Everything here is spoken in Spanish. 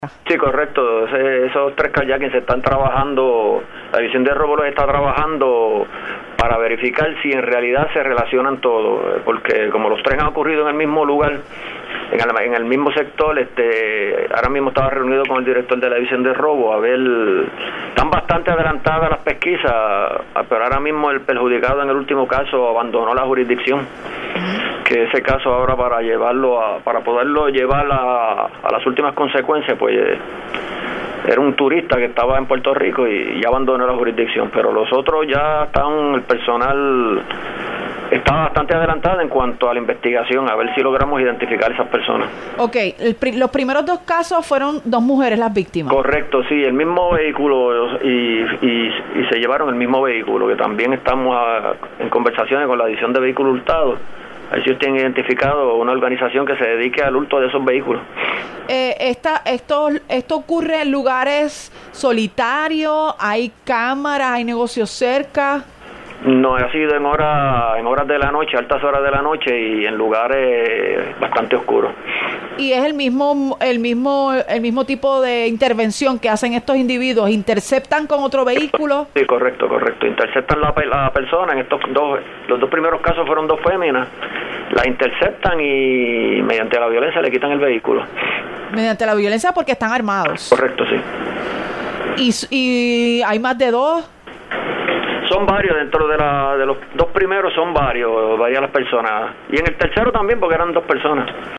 Sí, correcto. Esos tres kayakings se están trabajando, la división de robo los está trabajando para verificar si en realidad se relacionan todos, porque como los tres han ocurrido en el mismo lugar, en el mismo sector, ahora mismo estaba reunido con el director de la división de robo, a ver, están bastante adelantadas las pesquisas, pero ahora mismo el perjudicado en el último caso abandonó la jurisdicción, que ese caso ahora para poderlo llevar a las últimas consecuencias, pues era un turista que estaba en Puerto Rico y ya abandonó la jurisdicción, pero los otros ya el personal está bastante adelantado en cuanto a la investigación, a ver si logramos identificar a esas personas. Ok, los primeros dos casos fueron dos mujeres las víctimas. Correcto, sí, el mismo vehículo y se llevaron el mismo vehículo, que también estamos en conversaciones con la división de vehículos hurtados. A ver si ustedes han identificado una organización que se dedique al hurto de esos vehículos. ¿Esto ocurre en lugares solitarios? ¿Hay cámaras? ¿Hay negocios cerca? No, ha sido en horas de la noche, altas horas de la noche y en lugares bastante oscuros. ¿Y es el mismo tipo de intervención que hacen estos individuos? ¿Interceptan con otro vehículo? Sí, correcto. Interceptan la persona. Los dos primeros casos fueron dos féminas. La interceptan y mediante la violencia le quitan el vehículo. ¿Mediante la violencia porque están armados? Correcto, sí. ¿Y hay más de dos? Son varios, dentro de los dos primeros son varias las personas. Y en el tercero también, porque eran dos personas.